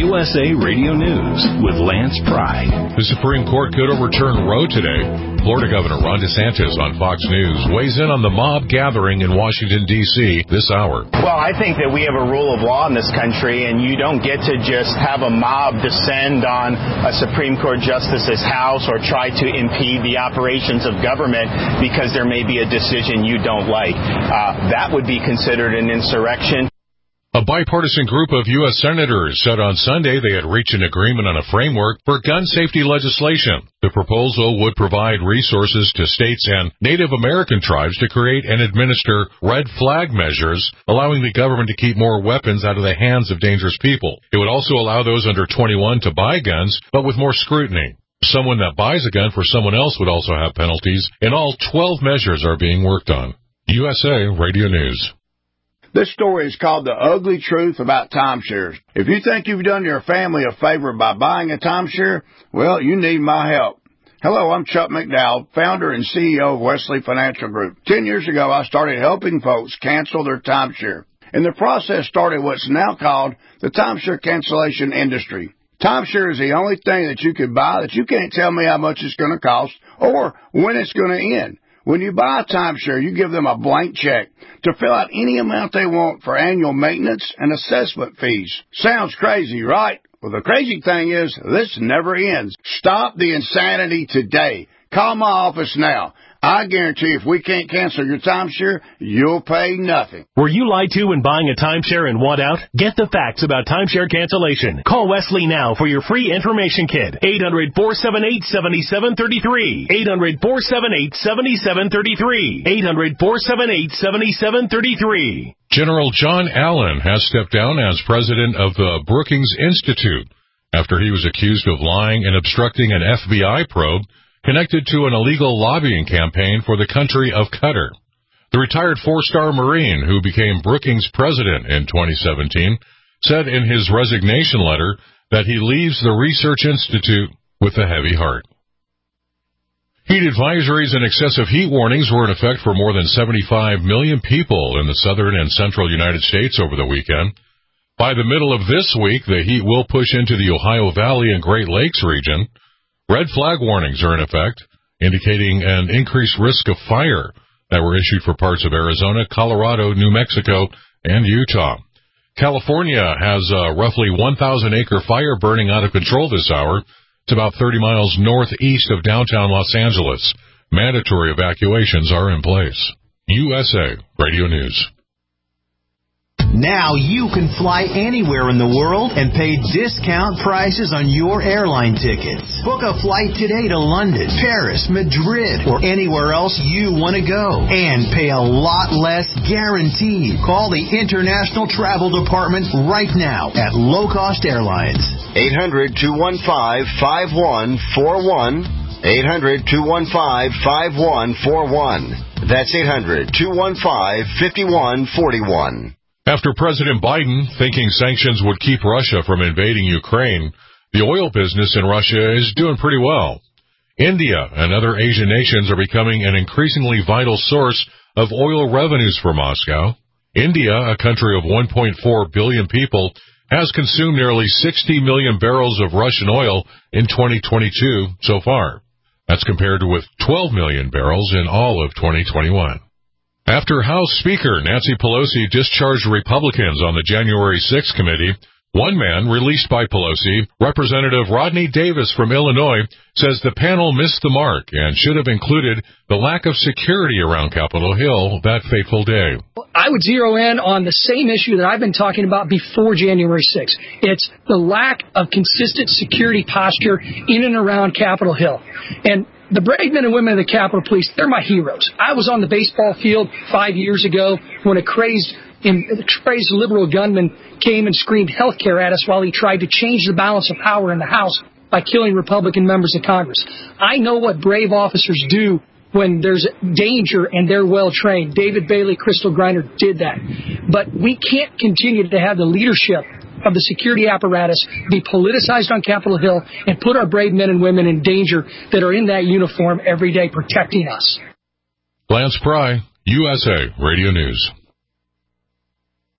USA Radio News with Lance Pry. The Supreme Court could overturn Roe today. Florida Governor Ron DeSantis on Fox News weighs in on the mob gathering in Washington, D.C. this hour. Well, I think that we have a rule of law in this country, and you don't get to just have a mob descend on a Supreme Court justice's house or try to impede the operations of government because there may be a decision you don't like. That would be considered an insurrection. A bipartisan group of U.S. senators said on Sunday they had reached an agreement on a framework for gun safety legislation. The proposal would provide resources to states and Native American tribes to create and administer red flag measures, allowing the government to keep more weapons out of the hands of dangerous people. It would also allow those under 21 to buy guns, but with more scrutiny. Someone that buys a gun for someone else would also have penalties. In all, 12 measures are being worked on. USA Radio News. This story is called The Ugly Truth About Timeshares. If you think you've done your family a favor by buying a timeshare, well, you need my help. Hello, I'm Chuck McDowell, founder and CEO of Wesley Financial Group. 10 years ago, I started helping folks cancel their timeshare. And the process started what's now called the timeshare cancellation industry. Timeshare is the only thing that you can buy that you can't tell me how much it's going to cost or when it's going to end. When you buy a timeshare, you give them a blank check to fill out any amount they want for annual maintenance and assessment fees. Sounds crazy, right? Well, the crazy thing is, this never ends. Stop the insanity today. Call my office now. I guarantee if we can't cancel your timeshare, you'll pay nothing. Were you lied to when buying a timeshare and want out? Get the facts about timeshare cancellation. Call Wesley now for your free information kit. 800-478-7733. 800-478-7733. 800-478-7733. General John Allen has stepped down as president of the Brookings Institute after he was accused of lying and obstructing an FBI probe connected to an illegal lobbying campaign for the country of Qatar. The retired four-star Marine who became Brookings president in 2017 said in his resignation letter that he leaves the Research Institute with a heavy heart. Heat advisories and excessive heat warnings were in effect for more than 75 million people in the southern and central United States over the weekend. By the middle of this week, the heat will push into the Ohio Valley and Great Lakes region. Red flag warnings are in effect, indicating an increased risk of fire that were issued for parts of Arizona, Colorado, New Mexico, and Utah. California has a roughly 1,000-acre fire burning out of control this hour. It's about 30 miles northeast of downtown Los Angeles. Mandatory evacuations are in place. USA Radio News. Now you can fly anywhere in the world and pay discount prices on your airline tickets. Book a flight today to London, Paris, Madrid, or anywhere else you want to go. And pay a lot less guaranteed. Call the International Travel Department right now at Low Cost Airlines. 800-215-5141. 800-215-5141. That's 800-215-5141. After President Biden thinking sanctions would keep Russia from invading Ukraine, the oil business in Russia is doing pretty well. India and other Asian nations are becoming an increasingly vital source of oil revenues for Moscow. India, a country of 1.4 billion people, has consumed nearly 60 million barrels of Russian oil in 2022 so far. That's compared with 12 million barrels in all of 2021. After House Speaker Nancy Pelosi discharged Republicans on the January 6th committee, one man released by Pelosi, Representative Rodney Davis from Illinois, says the panel missed the mark and should have included the lack of security around Capitol Hill that fateful day. I would zero in on the same issue that I've been talking about before January 6th. It's the lack of consistent security posture in and around Capitol Hill. And the brave men and women of the Capitol Police, they're my heroes. I was on the baseball field 5 years ago when a crazed liberal gunman came and screamed health care at us while he tried to change the balance of power in the House by killing Republican members of Congress. I know what brave officers do when there's danger and they're well trained. David Bailey, Crystal Griner did that. But we can't continue to have the leadership of the security apparatus be politicized on Capitol Hill and put our brave men and women in danger that are in that uniform every day protecting us. Lance Pry, USA Radio News.